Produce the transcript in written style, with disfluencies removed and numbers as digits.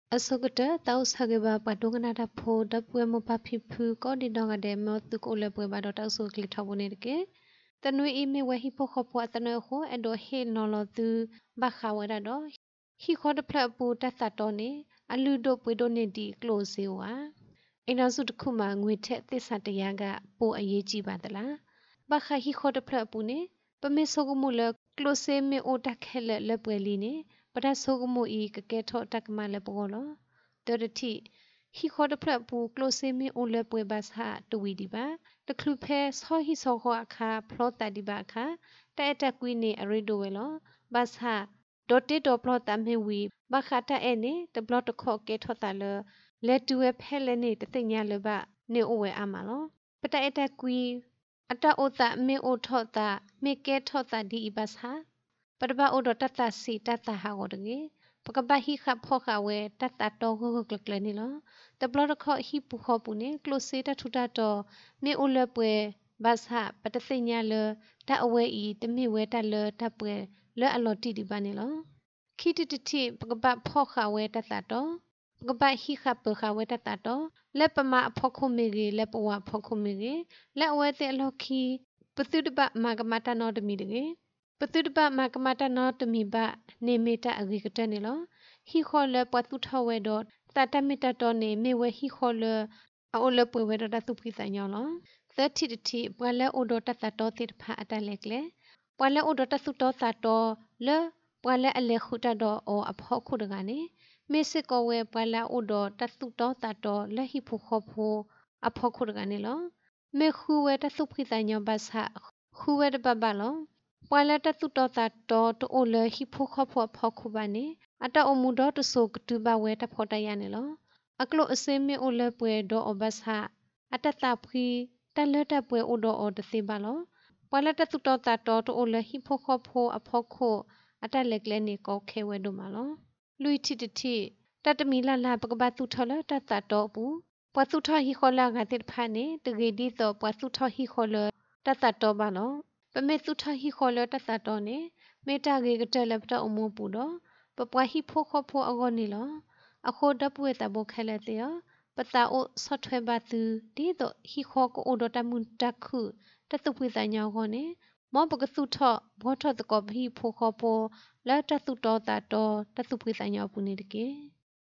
Asogota tau sageba padungana da pho da pue mo pa phi phu ko di donga de mo tu ko le pue ba do tau so kli thawone de tanui ime wa hi pho kho pho atano ho edo he no lo tu ba kha wa da do hi kho de phla pu ta ta to ne alu do pwe do ne di close wa အိမ်တော်စုတစ်ခုမှာငွေထက်သစ္စာတရားကပိုအရေးကြီးပါသလားဘာခါဟီခေါ်တဖရပူနေပမေဆိုကမှုလကလိုဆေမေအိုတက်ခဲလက်ပွဲလီနေပဒဆိုကမှုဤကကဲထော့တက်ကမလက်ပေါ်လောတရတိဟီခေါ်တဖရပူကလိုဆေမေအိုလက်ပွဲဘတ်ဟာတဝီဒီပါတခလူဖဲဆောဟီဆောခေါ်အခါဖလောတာဒီပါအခါတဲ့တက်ကွီနေအရိဒိုဝဲလောဘတ်ဟာဒေါ်တေဒေါ်ဖလောတာမေဝီဘခါတာအဲနေတဘလတခေါ်ကဲထော့တာလလက်တူဝဲဖဲလဲနေတသိညာလဘနေအိုဝဲအမလောပတိုင်တက်ကွီအတအိုတာမေအိုထော့တာမေကဲထော့တာဒီဘတ်ဟာပဒဘအိုဒတတစီတတဟာကိုတကေပကပဟိခဖောခဝဲတတတောဟုကလကလနေလောတဘလတခေါ်ဟိပူခေါ်ပူနေကလိုစေတထုတတော်မေအိုလပွဲဘတ်ဟာပတသိညာလတအဝဲဤတမေဝဲတလတပွဲလဲအလော်တီဒီပါနေလောခိတတတိပကပဖောခဝဲတတတော်ကပဟိခပခဝဲတတတော်လက်ပမအဖောခုမေကြီးလက်ပဝဖောခုမေကြီးလက်ဝဲတဲ့အလောခီပသုတပမကမတနောတမီတကေပသုတပမကမတနောတမီဘနေမေတအဂိကတနေလောဟီခေါ်လပတုထဝဲတော့တတမီတတော်နေမေဝဲဟီခေါ်လအိုလပွေဝဲတော့တတုပိစညောလောသတိတတိဘဝလဲအိုဒတတတော်တိဖာအတလက်ကလေဘဝလဲအိုဒတသုတော်တတော်လဲဘဝလဲအလေခုတတော်အောအဖောခုတကနေမေစကောဝဲပလာအိုဒတသုတောတတော်လက်ဟိဖို့ခေါ်ဖို့အဖို့ခုရကနေလောမေခူဝဲတသုဖိတညောဘတ်ဟာခူဝဲတပပလောပလာတသုတောတတော်တိုလဟိဖို့ခေါ်ဖို့ဖောက်ခုပါနေအတအမှုတော်တဆုကတူဘဝဲတဖော်တရနေလောအကလို့အစင်းမေအိုလပွဲဒေါ်အဘတ်ဟာအတတဖီတလတပွဲအိုဒေါ်အော်တသိပါလောပလာတသုတောတတော်တိုလဟိဖို့ခေါ်ဖို့အဖို့ခုအတလက်ကလည်းနေကောခဲဝဲတို့မှာလောလူတီတီတတမီလာလာပကပတုထလတတတော်ဘူးပတုထဟိခေါ်လာကတဲ့ဖာနေတဂေဒီတော့ပတုထဟိခေါ်လတတတော်ပါလောပမေတုထဟိခေါ်လတတတော်နေမေတာဂေကတလပတအမောပူတော့ပပွားဟိဖို့ခေါ်ဖို့အကောနေလောအခုတပွေတဘခဲလက်တဲ့ပတာအိုဆော့ထွဲပါသူဒီတော့ဟိခေါ်ကိုအိုဒတမွန်တခုတတုပွေတညာခေါနေမောပကစုထဘောထတကောဘိဖို့ခေါ်ဖို့လာတတုတော်တာတော်တတုပွေတညာပူနေတကေ